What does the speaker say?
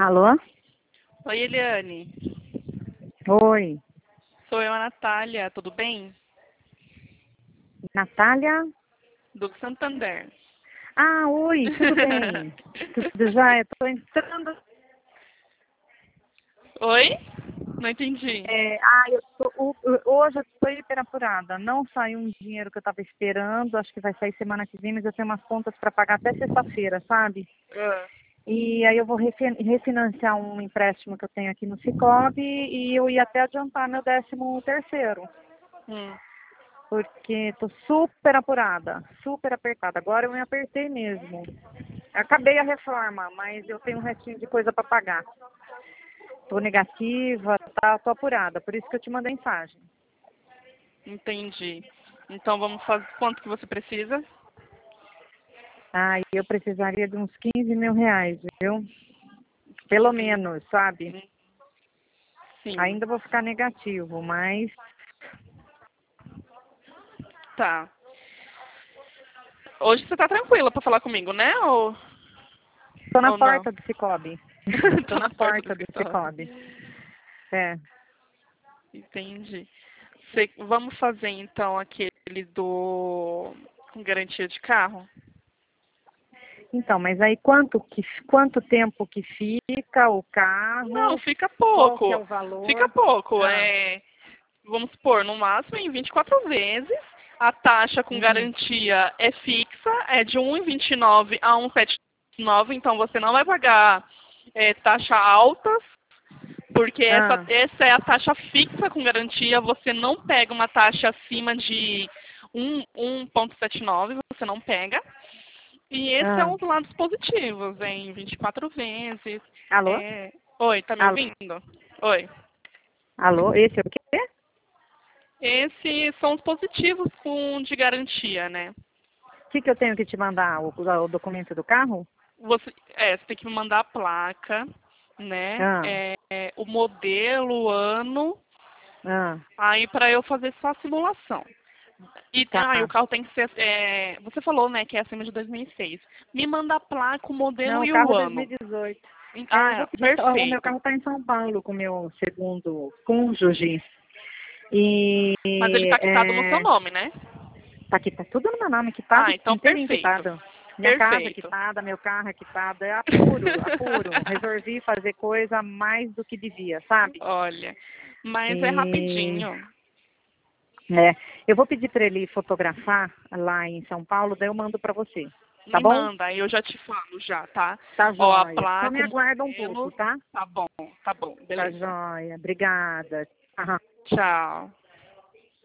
Alô? Oi, Eliane. Oi. Sou eu, a Natália. Tudo bem? Natália? Do Santander. Ah, oi, tudo bem? Tudo já? Eu tô entrando. Oi? Não entendi. Hoje eu tô hiper apurada. Não saiu um dinheiro que eu tava esperando. Acho que vai sair semana que vem, mas eu tenho umas contas para pagar até sexta-feira, sabe? Ah, E aí eu vou refinanciar um empréstimo que eu tenho aqui no Sicoob e eu ia até adiantar meu 13º. hum, Porque estou super apurada, super apertada. Agora eu me apertei mesmo. Acabei a reforma, mas eu tenho um restinho de coisa para pagar. Estou negativa, tá, tô apurada, por isso que eu te mandei mensagem. entendi. Então vamos fazer quanto que você precisa? Ah, e eu precisaria de uns 15 mil reais, viu? Pelo 15 mil. menos, sabe? Hum, Sim, Ainda vou ficar negativo, mas tá. Hoje você tá tranquila pra falar comigo, né? estou na Ou não? porta do Cicobi. Estou Tá na na porta do porta do escritório. Cicobi. É. Entendi. Vamos fazer então aquele do com garantia de carro? Então, mas aí quanto tempo que fica o Não, carro? fica Qual que é pouco. o Fica valor? pouco. Ah, Vamos supor, no máximo em 24 vezes. A taxa com uhum. garantia é fixa, é de 1,29 a 1,79, então você não vai pagar taxa altas, porque Ah, essa é a taxa fixa com garantia, você não pega uma taxa acima de 1,79, você não pega. E esses ah. são os lados positivos, em 24 vezes. Alô? Oi, tá me Alô? ouvindo? Oi. Alô? Esse é o quê? Esses são os positivos de garantia, né? O que eu tenho que te mandar? O documento do carro? Você tem que me mandar a placa, né? Ah, O modelo, o ano, ah, aí para eu fazer só a simulação. E o tá. carro tem que ser. Você falou, né, que é acima de 2006. Me manda a placa, o modelo Não, o e carro o é ano. 2018. É, eu Ah, vou pedir. O meu perfeito. carro está em São Paulo com o meu segundo cônjuge. E Mas ele tá quitado no seu é, nome, né? tá aqui, tá tudo no meu nome, quitado, Ah, então inteirinho perfeito. quitado. Minha casa é Perfeito. quitada, meu carro é quitado, é apuro, apuro. Resolvi fazer coisa mais do que devia, sabe? Olha, mas é E rapidinho. é, eu vou pedir para ele fotografar lá em São Paulo, daí eu mando para você, tá Me bom? manda, aí eu já te falo já, tá? Tá Ó, a joia. Só me placa, o aguarda um pouco, modelo. tá? Tá bom, Tá beleza. joia. Obrigada. Aham. Tchau.